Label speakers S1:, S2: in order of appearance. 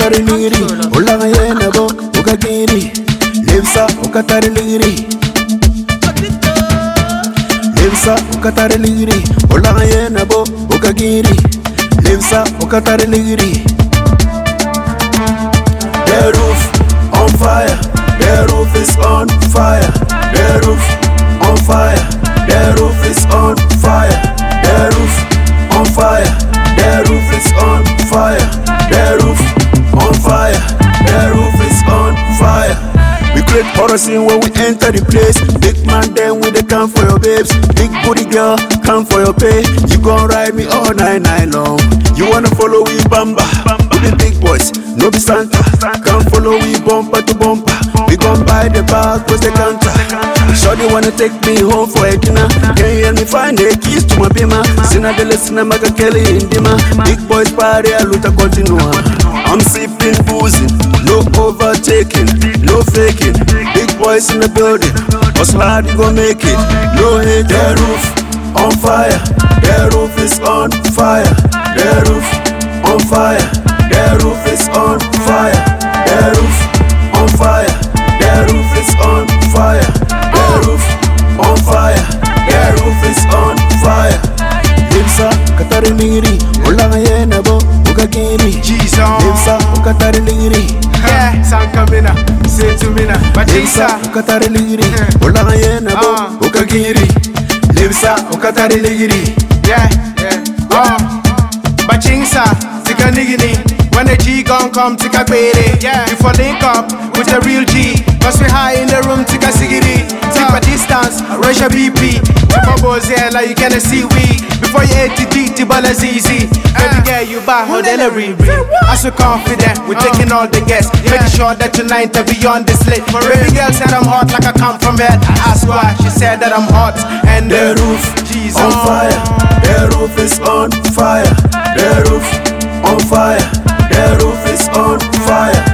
S1: ukatari ligiri, ulaga yena bo ukagiri. Levsa ukatari ligiri, levsa ukatari ligiri, ulaga yena bo ukagiri. Levsa ukatari ligiri. The roof on fire, the roof is on fire, the roof on fire, the roof is on fire, the roof on fire, the roof is on fire, the roof on fire, the roof is on fire. We create horror scene when we enter the place. Big man then with the come for your babes. Big booty girl, come for your pay. You gon' ride me all night long. You wanna follow we bamba, with the big boys, no be Santa. Come follow we bumper to bumper. We gon' buy the bag, close the counter. Shorty wanna take me home for a dinner. Can you hear me find the keys to my bima? Sina de lesina maga Kelly indima. Big boys party, a luta continua. I'm sipping, boozing, no overtaking, no faking. Big boys in the building, hustle hard, you gon' make it. No hate, the roof on fire, the roof is on fire, the roof on fire, the roof is on fire, the roof on fire, the roof is on fire, the roof on fire, the roof is on fire. Lipsa ukatari ligiri, ulaga yena bo ukagiri. Lipsa ukatari ligiri.
S2: Yeah, Sankamina, say to me now.
S1: Lipsa ukatari ligiri, ulaga yena bo ukagiri. Lipsa ukatari ligiri.
S2: Yeah, Bachingsa, tika nigini. When the G gon' come, tika kwere. Yeah, you fall link up with a real G. Cause we high in the room, tika sigiri. Take a distance, rush a BP. Bubbles here like you can't see we. Before you hit the D, the ball is easy. Baby girl, you buy hotellery. I'm so confident, we're taking all the guests. Making sure that tonight are beyond this lit. Baby girl said I'm hot like I come from bed. I asked why, she said that I'm hot. And
S1: the roof on fire, the roof is on fire, the roof on fire, the roof is on fire,